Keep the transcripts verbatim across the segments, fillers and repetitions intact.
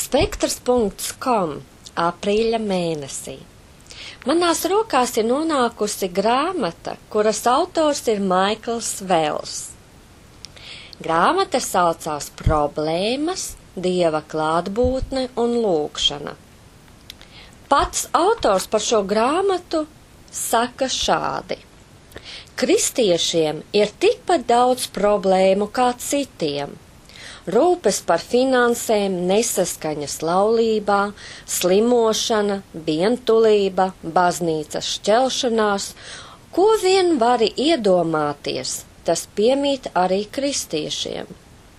spektrs punkts com aprīļa mēnesī. Manās rokās ir nonākusi grāmata, kuras autors ir Maikls Vels. Grāmata saucās Problēmas, Dieva klātbūtne un lūgšana. Pats autors par šo grāmatu saka šādi: kristiešiem ir tikpat daudz problēmu kā citiem. Rūpes par finansēm, nesaskaņas laulībā, slimošana, vientulība, baznīcas šķelšanās, ko vien vari iedomāties, tas piemīt arī kristiešiem.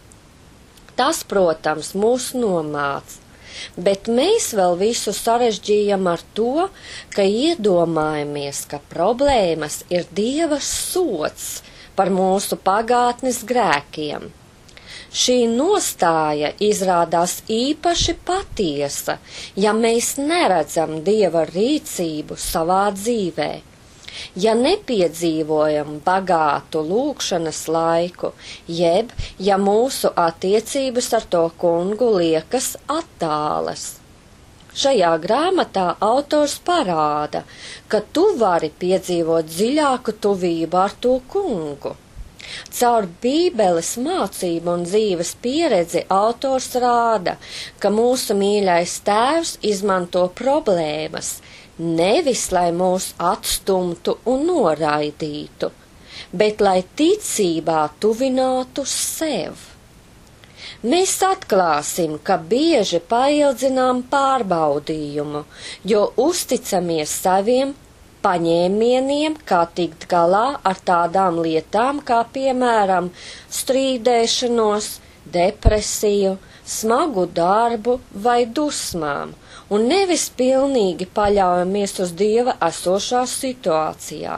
Tas, protams, mūs nomāc, bet mēs vēl visu sarežģījam ar to, ka iedomājamies, ka problēmas ir Dieva sods par mūsu pagātnes grēkiem. Šī nostāja izrādās īpaši patiesa, ja mēs neredzam Dieva rīcību savā dzīvē, ja nepiedzīvojam bagātu lūgšanas laiku, jeb ja mūsu attiecības ar to kungu liekas attālas. Šajā grāmatā autors parāda, ka tu vari piedzīvot dziļāku tuvību ar to kungu. Caur Bībeles mācību un dzīves pieredzi autors rāda, ka mūsu mīļais tēvs izmanto problēmas, nevis lai mūs atstumtu un noraidītu, bet lai ticībā tuvinātu sev. Mēs atklāsim, ka bieži paildzinām pārbaudījumu, jo uzticamies saviem paņēmieniem, kā tikt galā ar tādām lietām, kā piemēram strīdēšanos, depresiju, smagu darbu vai dusmām, un nevis pilnīgi paļaujamies uz Dieva esošā situācijā.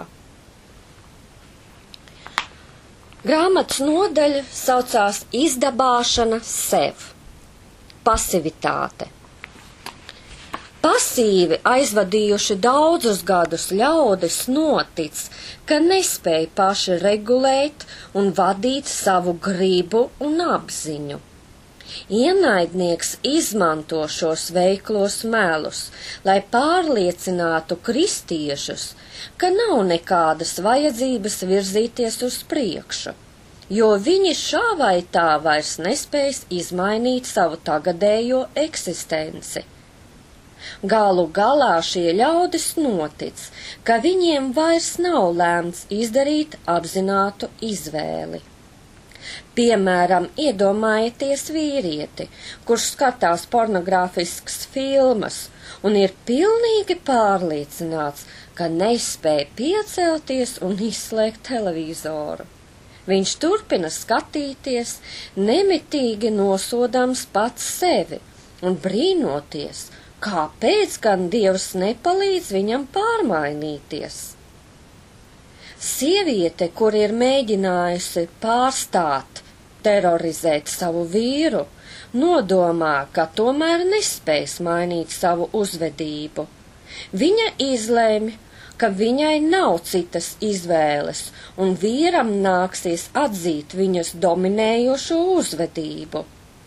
Grāmatas nodaļa saucās Izdabāšana sev. Pasivitāte. Pasīvi aizvadījuši daudzus gadus ļaudis notic, ka nespēj paši regulēt un vadīt savu gribu un apziņu. Ienaidnieks izmanto šos veiklos melus, lai pārliecinātu kristiešus, ka nav nekādas vajadzības virzīties uz priekšu, jo viņi šā vai tā vairs nespējas izmainīt savu tagadējo eksistenci. Galu galā šie ļaudis notic, ka viņiem vairs nav lēmts izdarīt apzinātu izvēli. Piemēram, iedomājieties vīrieti, kurš skatās pornogrāfiskas filmas un ir pilnīgi pārliecināts, ka nespēj piecelties un izslēgt televizoru. Viņš turpina skatīties, nemitīgi nosodams pats sevi un brīnoties, kāpēc gan Dievs nepalīdz viņam pārmainīties? Sieviete, kur ir mēģinājusi pārstāt terorizēt savu vīru, nodomā, ka tomēr nespēs mainīt savu uzvedību. Viņa izlēma, ka viņai nav citas izvēles, un vīram nāksies atzīt viņas dominējošo uzvedību.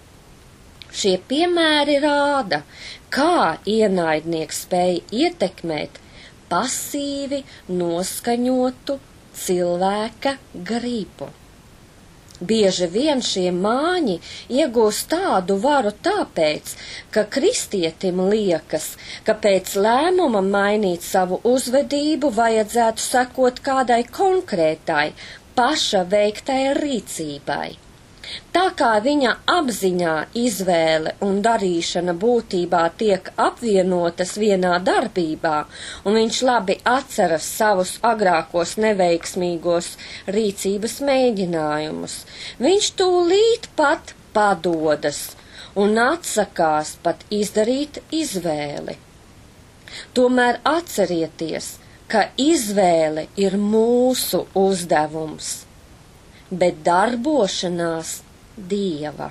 Šie piemēri rāda, kā ienaidnieks spēja ietekmēt pasīvi noskaņotu cilvēka gribu. Bieži vien šie māņi iegūst tādu varu tāpēc, ka kristietim liekas, ka pēc lēmuma mainīt savu uzvedību vajadzētu sekot kādai konkrētai, paša veiktai rīcībai. Tā kā viņa apziņā izvēle un darīšana būtībā tiek apvienotas vienā darbībā, un viņš labi atceras savus agrākos neveiksmīgos rīcības mēģinājumus, viņš tūlīt pat padodas un atsakās pat izdarīt izvēli. Tomēr atcerieties, ka izvēle ir mūsu uzdevums, bet darbošanās Dieva.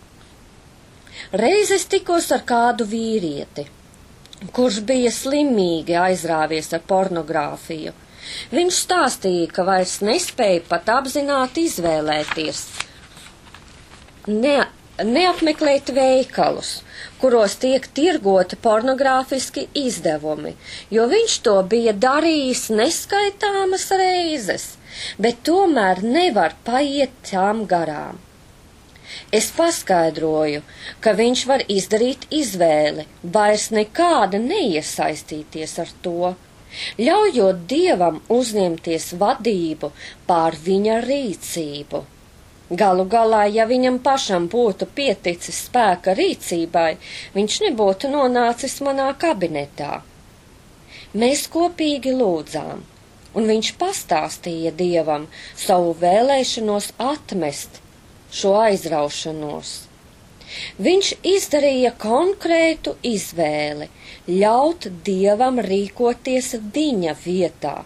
Reiz es tikos ar kādu vīrieti, kurš bija slimīgi aizrāvies ar pornogrāfiju. Viņš stāstīja, ka vairs nespēja pat apzināti izvēlēties. Ne, neapmeklēt veikalus, kuros tiek tirgoti pornogrāfiski izdevumi, jo viņš to bija darījis neskaitāmas reizes, bet tomēr nevar paiet tām garām. Es paskaidroju, ka viņš var izdarīt izvēli, vairs nekāda neiesaistīties ar to, ļaujot Dievam uzņemties vadību pār viņa rīcību. Galu galā, ja viņam pašam būtu pieticis spēka rīcībai, viņš nebūtu nonācis manā kabinetā. Mēs kopīgi lūdzām, un viņš pastāstīja Dievam savu vēlēšanos atmest šo aizraušanos. Viņš izdarīja konkrētu izvēli, ļaut Dievam rīkoties viņa vietā.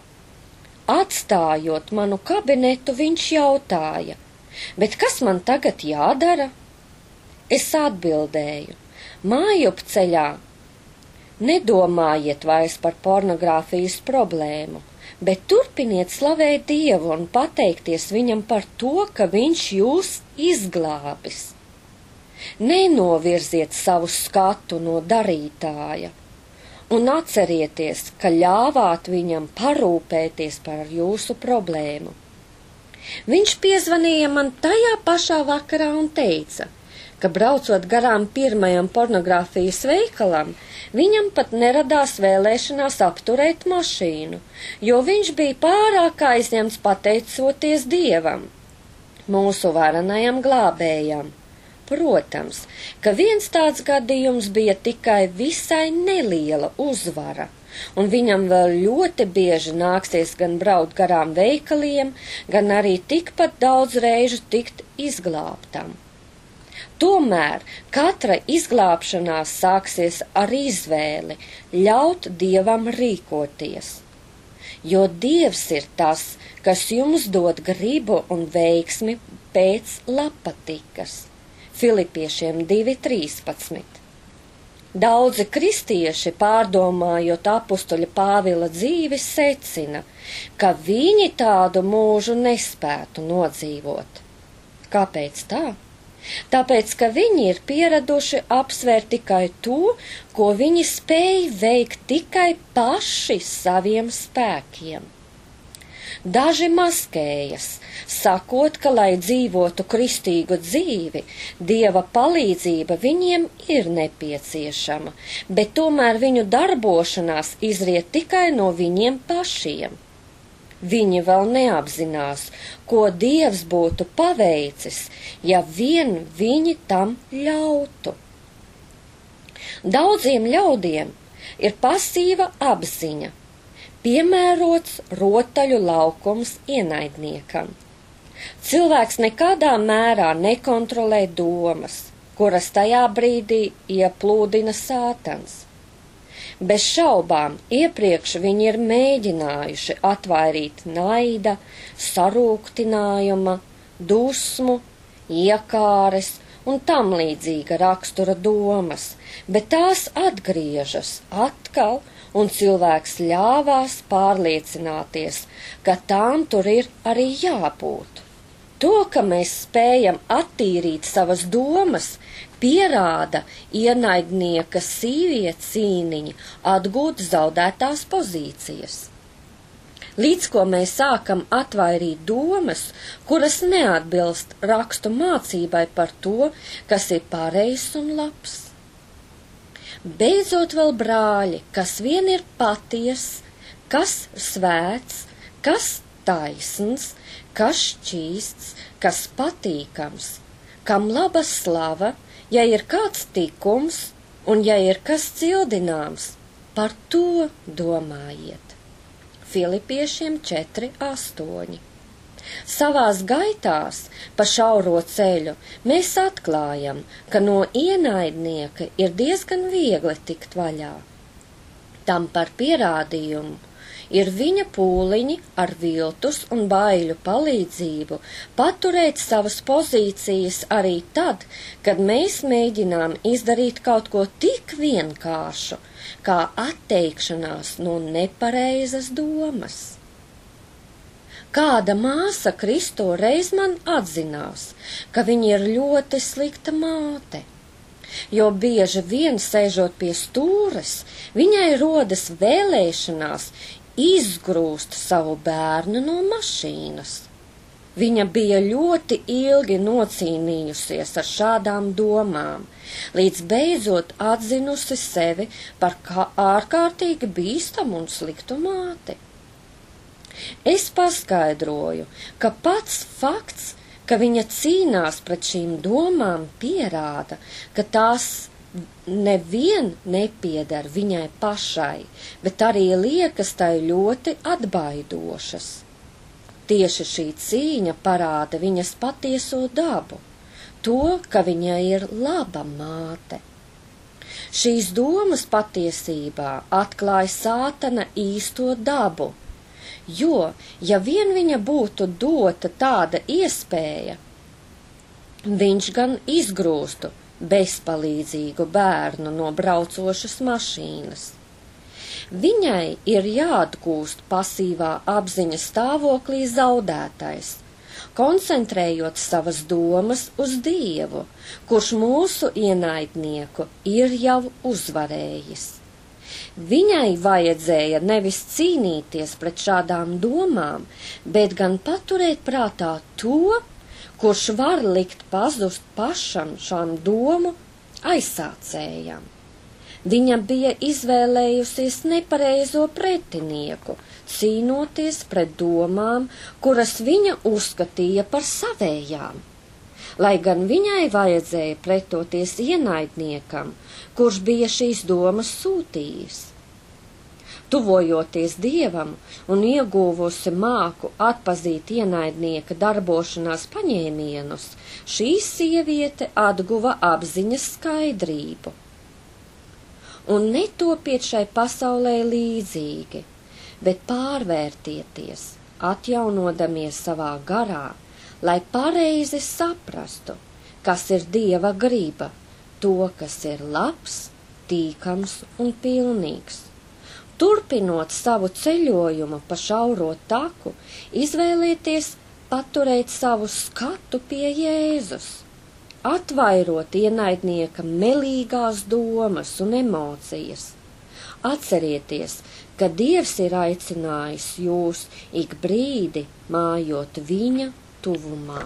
Atstājot manu kabinetu, viņš jautāja, bet kas man tagad jādara? Es atbildēju, mājup ceļā, nedomājiet vairs par pornogrāfijas problēmu, bet turpiniet slavēt Dievu un pateikties viņam par to, ka viņš jūs izglābis. Nenovirziet savu skatu no darītāja un atcerieties, ka ļāvāt viņam parūpēties par jūsu problēmu. Viņš piezvanīja man tajā pašā vakarā un teica, ka braucot garām pirmajam pornogrāfijas veikalam, viņam pat neradās vēlēšanās apturēt mašīnu, jo viņš bija pārāk aizņemts pateicoties Dievam, mūsu varenajam glābējam. Protams, ka viens tāds gadījums bija tikai visai neliela uzvara, un viņam vēl ļoti bieži nāksies gan braukt garām veikaliem, gan arī tikpat daudz reižu tikt izglābtam. Tomēr katra izglābšanās sāksies ar izvēli ļaut Dievam rīkoties, jo Dievs ir tas, kas jums dod gribu un veiksmi pēc labpatikas. Filipiešiem divi trīspadsmit. Daudzi kristieši, pārdomājot apustuļa Pāvila dzīvi, secina, ka viņi tādu mūžu nespētu nodzīvot. Kāpēc tā? Tāpēc, ka viņi ir pieraduši apsvērt tikai to, ko viņi spēj veikt tikai paši saviem spēkiem. Daži maskējas, sakot, ka, lai dzīvotu kristīgu dzīvi, Dieva palīdzība viņiem ir nepieciešama, bet tomēr viņu darbošanās izriet tikai no viņiem pašiem. Viņi vēl neapzinās, ko Dievs būtu paveicis, ja vien viņi tam ļautu. Daudziem ļaudiem ir pasīva apziņa, piemērots rotaļu laukums ienaidniekam. Cilvēks nekādā mērā nekontrolē domas, kuras tajā brīdī ieplūdina sātans. Bez šaubām, iepriekš viņi ir mēģinājuši atvairīt naida, sarūktinājuma, dusmu, iekāres un tam līdzīga rakstura domas, bet tās atgriežas atkal, un cilvēks ļāvās pārliecināties, ka tām tur ir arī jābūt. To, ka mēs spējam attīrīt savas domas, pierāda ienaidnieka sīvie cīniņi atgūt zaudētās pozīcijas. Līdz ko mēs sākam atvairīt domas, kuras neatbilst rakstu mācībai par to, kas ir pareizs un labs. Beidzot vēl brāļi, kas vien ir patiess, kas svēts, kas taisns, kas šķīsts, kas patīkams, kam laba slava, ja ir kāds tikums un ja ir kas cildināms, par to domājiet. Filipiešiem četri astoņi. Savās gaitās pa šauro ceļu mēs atklājam, ka no ienaidnieka ir diezgan viegli tikt vaļā. Tam par pierādījumu ir viņa pūliņi ar viltus un baiļu palīdzību paturēt savas pozīcijas arī tad, kad mēs mēģinām izdarīt kaut ko tik vienkāršu, kā atteikšanās no nepareizas domas. Kāda māsa Kristo reiz man atzinās, ka viņa ir ļoti slikta māte, jo bieži vien sēžot pie stūres, viņai rodas vēlēšanās izgrūst savu bērnu no mašīnas. Viņa bija ļoti ilgi nocīnījusies ar šādām domām, līdz beidzot atzinusi sevi par ārkārtīgi bīstamu un sliktu māti. Es paskaidroju, ka pats fakts, ka viņa cīnās pret šīm domām, pierāda, ka tās nevien nepieder viņai pašai, bet arī liekas tai ļoti atbaidošas. Tieši šī cīņa parāda viņas patieso dabu, to, ka viņa ir laba māte. Šīs domas patiesībā atklāja Sātana īsto dabu, jo, ja vien viņa būtu dota tāda iespēja, viņš gan izgrūstu bezpalīdzīgu bērnu no braucošas mašīnas. Viņai ir jāatgūst pasīvā apziņas stāvoklī zaudētais, koncentrējot savas domas uz Dievu, kurš mūsu ienaidnieku ir jau uzvarējis. Viņai vajadzēja nevis cīnīties pret šādām domām, bet gan paturēt prātā to, kurš var likt pazust pašam šām domu aizsācējam. Viņa bija izvēlējusies nepareizo pretinieku, cīnoties pret domām, kuras viņa uzskatīja par savējām, lai gan viņai vajadzēja pretoties ienaidniekam, kurš bija šīs domas sūtījis. Tuvojoties Dievam un ieguvusi māku atpazīt ienaidnieka darbošanās paņēmienus, šī sieviete atguva apziņas skaidrību. Un netopiet šai pasaulē līdzīgi, bet pārvērtieties, atjaunodamies savā garā, lai pareizi saprastu, kas ir Dieva griba, to, kas ir labs, tīkams un pilnīgs. Turpinot savu ceļojumu pa šauro taku, izvēlieties paturēt savu skatu pie Jēzus, atvairot ienaidnieka melīgās domas un emocijas. Atcerieties, ka Dievs ir aicinājis jūs ik brīdi mājot viņa tuvumā.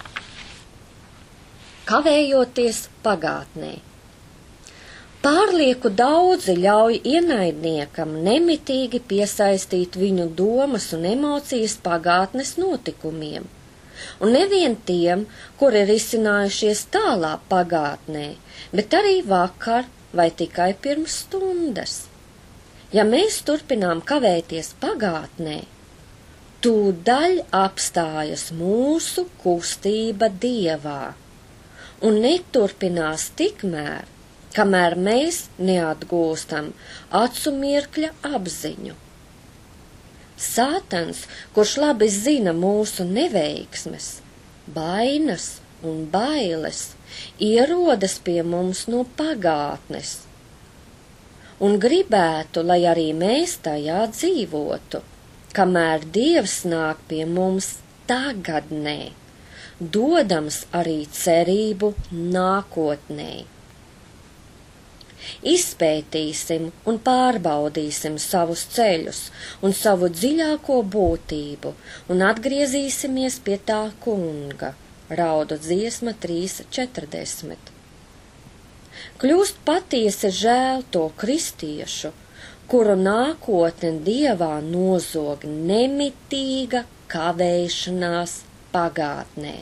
Kavējoties pagātnē. Pārlieku daudzi ļauj ienaidniekam nemitīgi piesaistīt viņu domas un emocijas pagātnes notikumiem, un nevien tiem, kuri ir izcinājušies tālā pagātnē, bet arī vakar vai tikai pirms stundas. Ja mēs turpinām kavēties pagātnē, tūdaļ apstājas mūsu kustība Dievā, un neturpinās tikmēr, kamēr mēs neatgūstam acu mirkļa apziņu. Sātans, kurš labi zina mūsu neveiksmes, bainas un bailes, ierodas pie mums no pagātnes un gribētu, lai arī mēs tajā dzīvotu, kamēr Dievs nāk pie mums tagadnē, dodams arī cerību nākotnē. Izpētīsim un pārbaudīsim savus ceļus un savu dziļāko būtību un atgriezīsimies pie tā kunga. Raudu dziesma trīs četrdesmit. Kļūst patiesi žēl to kristiešu, kuru nākotne Dievā nozog nemitīga kavēšanās pagātnē.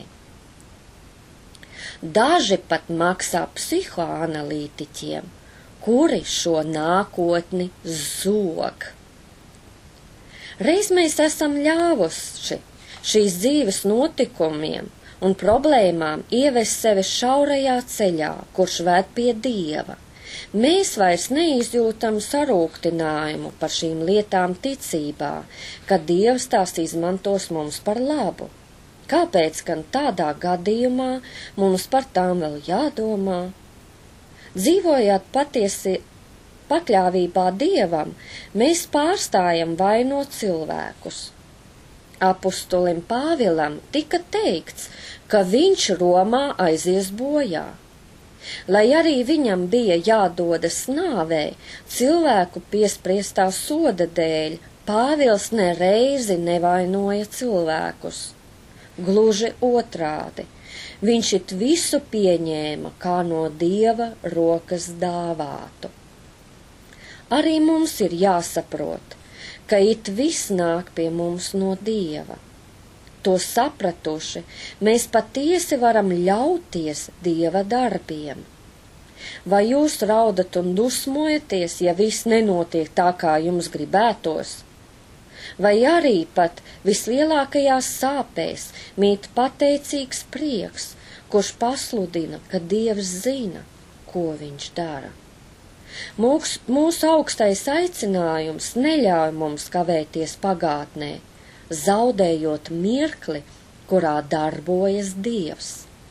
Daži pat maksā psihoanalītiķiem, kuri šo nākotni zog. Reiz mēs esam ļāvuši šīs dzīves notikumiem un problēmām ievest sevi šaurajā ceļā, kurš ved pie Dieva. Mēs vairs neizjūtam sarūktinājumu par šīm lietām ticībā, ka Dievs tās izmantos mums par labu. Kāpēc gan tādā gadījumā mums par tām vēl jādomā? Dzīvojot patiesi pakļāvībā Dievam, mēs pārstājam vainot cilvēkus. Apustulim Pāvilam tika teikts, ka viņš Romā aizies bojā. Lai arī viņam bija jādodas nāvei, cilvēku piespriestā soda dēļ, Pāvils nereizi nevainoja cilvēkus. Gluži otrādi, viņš it visu pieņēma kā no Dieva rokas dāvātu. Arī mums ir jāsaprot, ka it viss nāk pie mums no Dieva. To sapratuši, mēs patiesi varam ļauties Dieva darbiem. Vai jūs raudat un dusmojaties, ja viss nenotiek tā, kā jums gribētos? Vai arī pat vislielākajās sāpēs mīt pateicīgs prieks, kurš pasludina, ka Dievs zina, ko viņš dara? Mūs, mūsu augstais aicinājums neļauj mums kavēties pagātnē, zaudējot mirkli, kurā darbojas Dievs.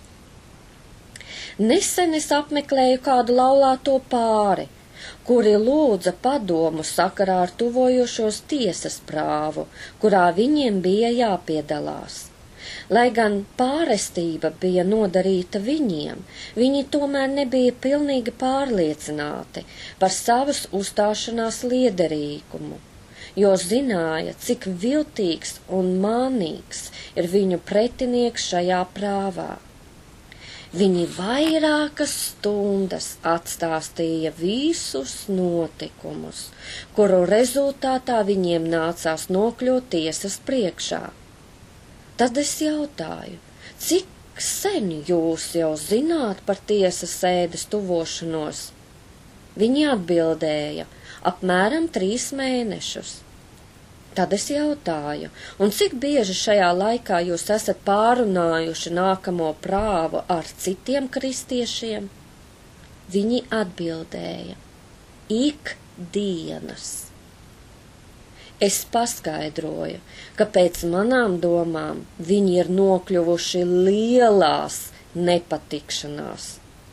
Nesen es apmeklēju kādu laulāto pāri, kuri lūdza padomu sakarā ar tuvojošos tiesas prāvu, kurā viņiem bija jāpiedalās. Lai gan pārestība bija nodarīta viņiem, viņi tomēr nebija pilnīgi pārliecināti par savas uzstāšanās liederīgumu, jo zināja, cik viltīgs un mānīgs ir viņu pretinieks šajā prāvā. Viņi vairākas stundas atstāstīja visus notikumus, kuru rezultātā viņiem nācās nokļūt tiesas priekšā. Tad es jautāju, cik sen jūs jau zināt par tiesas sēdes tuvošanos? Viņi atbildēja, apmēram trīs mēnešus. Tad es jautāju, un cik bieži šajā laikā jūs esat pārunājuši nākamo prāvu ar citiem kristiešiem? Viņi atbildēja, ik dienas. Es paskaidroju, ka pēc manām domām viņi ir nokļuvuši lielās nepatikšanās.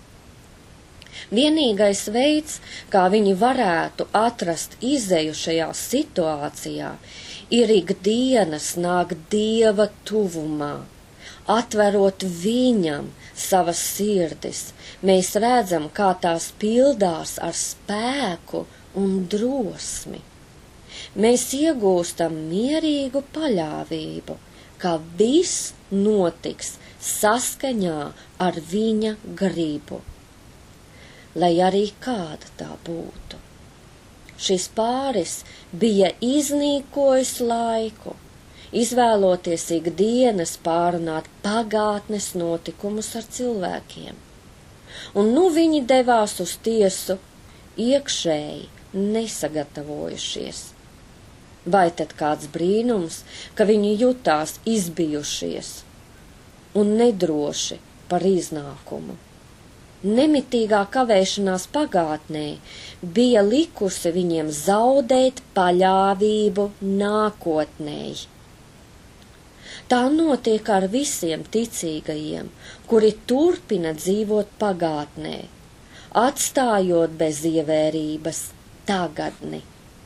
Vienīgais veids, kā viņi varētu atrast izeju šajā situācijā, ir ikdienas nākt Dieva tuvumā, atverot viņam savas sirdis. Mēs redzam, kā tās pildās ar spēku un drosmi. Mēs iegūstam mierīgu paļāvību, ka viss notiks saskaņā ar viņa gribu, lai arī kāda tā būtu. Šis pāris bija iznīkojis laiku, izvēloties ikdienas pārunāt pagātnes notikumus ar cilvēkiem. Un nu viņi devās uz tiesu iekšēji nesagatavojušies. Vai tad kāds brīnums, ka viņi jutās izbijušies un nedroši par iznākumu? Nemitīgā kavēšanās pagātnē bija likusi viņiem zaudēt paļāvību nākotnēji. Tā notiek ar visiem ticīgajiem, kuri turpina dzīvot pagātnē, atstājot bez ievērības tagadni.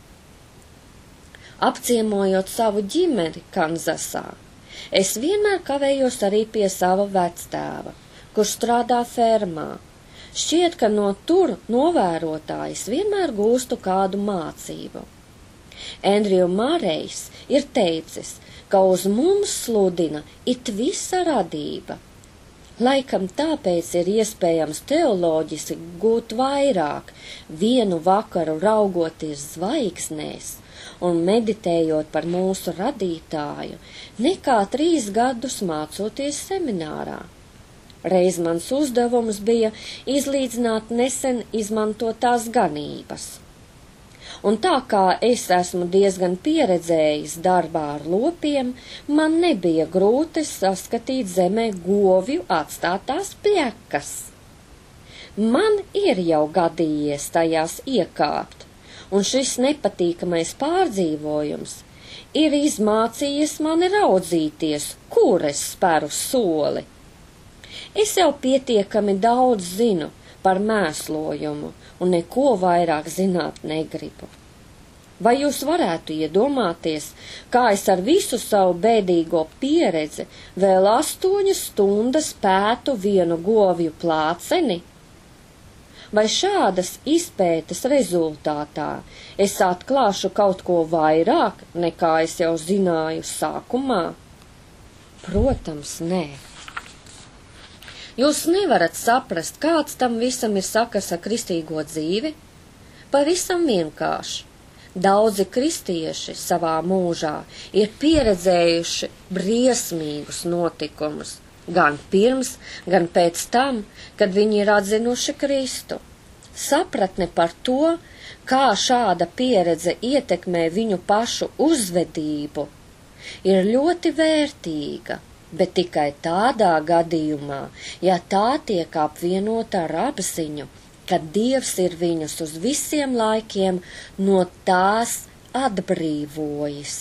Apciemojot savu ģimeni Kanzasā, es vienmēr kavējos arī pie sava vectēva, kurš strādā fermā. Šķiet, ka no tur novērotājs vienmēr gūstu kādu mācību. Andrew Mārejs ir teicis, ka uz mums sludina it visa radība. Laikam tāpēc ir iespējams teoloģiski gūt vairāk, vienu vakaru raugoties zvaigznēs un meditējot par mūsu radītāju, nekā trīs gadus mācoties seminārā. Reiz mans uzdevums bija izlīdzināt nesen izmantotās ganības. Un tā kā es esmu diezgan pieredzējis darbā ar lopiem, man nebija grūti saskatīt zemē govju atstātās pļekas. Man ir jau gadījies tajās iekāpt, un šis nepatīkamais pārdzīvojums ir izmācījis mani raudzīties, kur es speru soli. Es jau pietiekami daudz zinu par mēslojumu un neko vairāk zināt negribu. Vai jūs varētu iedomāties, kā es ar visu savu bēdīgo pieredzi vēl astoņas stundas pētu vienu govju plāceni? Vai šādas izpētes rezultātā es atklāšu kaut ko vairāk, nekā es jau zināju sākumā? Protams, nē. Jūs nevarat saprast, kāds tam visam ir sakars ar kristīgo dzīvi? Pavisam vienkārši. Daudzi kristieši savā mūžā ir pieredzējuši briesmīgus notikumus, gan pirms, gan pēc tam, kad viņi ir atzinuši Kristu. Sapratne par to, kā šāda pieredze ietekmē viņu pašu uzvedību, ir ļoti vērtīga, bet tikai tādā gadījumā, ja tā tiek apvienota ar apziņu, ka Dievs ir viņus uz visiem laikiem no tās atbrīvojis.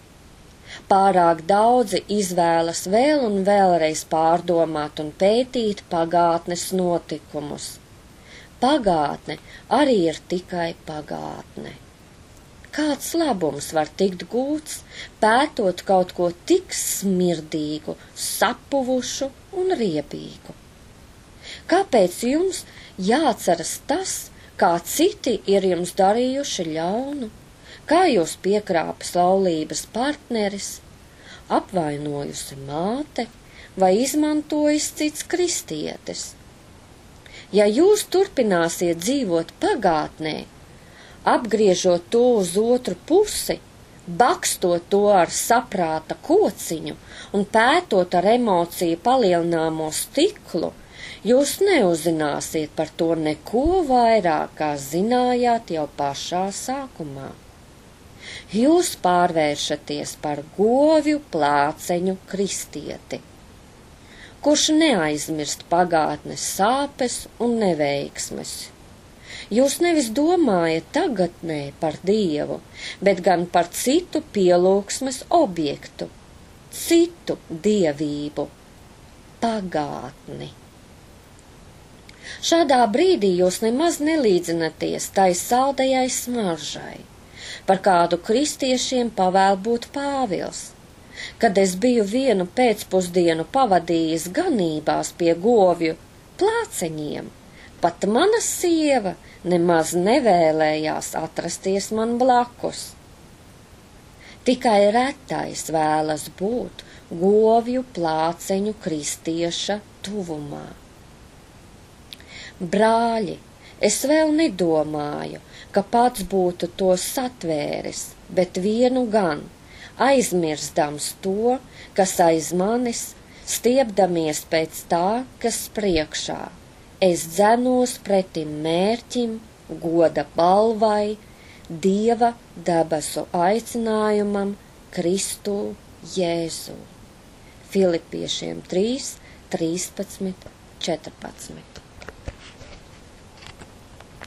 Pārāk daudzi izvēlas vēl un vēlreiz pārdomāt un pētīt pagātnes notikumus. Pagātne arī ir tikai pagātne. Kāds labums var tikt gūts, pētot kaut ko tik smirdīgu, sapuvušu un riebīgu? Kāpēc jums jāatceras tas, kā citi ir jums darījuši ļaunu, kā jūs piekrāpis laulības partneris, apvainojusi māte vai izmantojis cits kristietis? Ja jūs turpināsiet dzīvot pagātnē, apgriežot to uz otru pusi, bakstot to ar saprāta kociņu un pētot ar emociju palielināmo stiklu, jūs neuzzināsiet par to neko vairāk, kā zinājāt jau pašā sākumā. Jūs pārvēršaties par govju plāceņu kristieti, kurš neaizmirst pagātnes sāpes un neveiksmes. Jūs nevis domājat tagadnē par Dievu, bet gan par citu pielūgsmes objektu, citu dievību, pagātni. Šādā brīdī jūs nemaz nelīdzināties tai saldajai smaržai, par kādu kristiešiem pavēl būt Pāvils. Kad es biju vienu pēcpusdienu pavadījis ganībās pie govju plāceņiem, pat mana sieva nemaz nevēlējās atrasties man blakus. Tikai retais vēlas būt govju plāceņu kristieša tuvumā. Brāļi, es vēl nedomāju, ka pats būtu to satvēris, bet vienu gan, aizmirstams to, kas aiz manis, stiepdamies pēc tā, kas priekšā. Es dzenos pretim mērķim, goda balvai, Dieva debesu aicinājumam, Kristu Jēzu. Filipiešiem trīs, trīspadsmit, četrpadsmit.